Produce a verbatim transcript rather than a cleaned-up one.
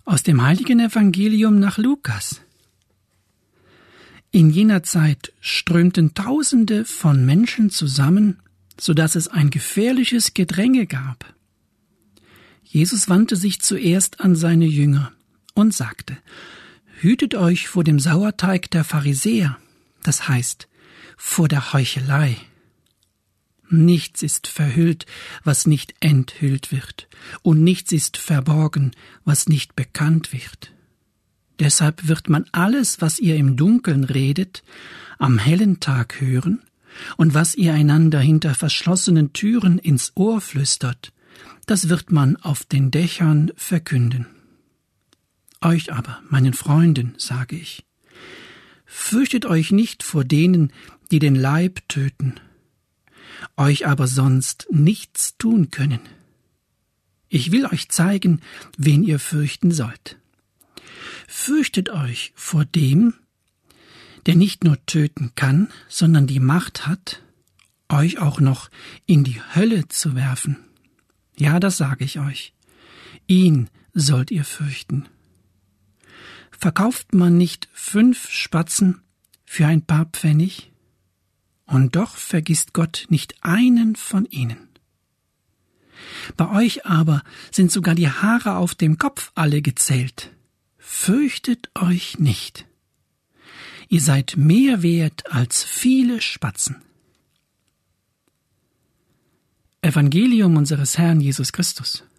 Aus dem heiligen Evangelium nach Lukas. In jener Zeit strömten Tausende von Menschen zusammen, so dass es ein gefährliches Gedränge gab. Jesus wandte sich zuerst an seine Jünger und sagte: Hütet euch vor dem Sauerteig der Pharisäer, das heißt, vor der Heuchelei. Nichts ist verhüllt, was nicht enthüllt wird, und nichts ist verborgen, was nicht bekannt wird. Deshalb wird man alles, was ihr im Dunkeln redet, am hellen Tag hören, und was ihr einander hinter verschlossenen Türen ins Ohr flüstert, das wird man auf den Dächern verkünden. Euch aber, meinen Freunden, sage ich, fürchtet euch nicht vor denen, die den Leib töten, euch aber sonst nichts tun können. Ich will euch zeigen, wen ihr fürchten sollt. Fürchtet euch vor dem, der nicht nur töten kann, sondern die Macht hat, euch auch noch in die Hölle zu werfen. Ja, das sage ich euch. Ihn sollt ihr fürchten. Verkauft man nicht fünf Spatzen für ein paar Pfennig? Und doch vergisst Gott nicht einen von ihnen. Bei euch aber sind sogar die Haare auf dem Kopf alle gezählt. Fürchtet euch nicht. Ihr seid mehr wert als viele Spatzen. Evangelium unseres Herrn Jesus Christus.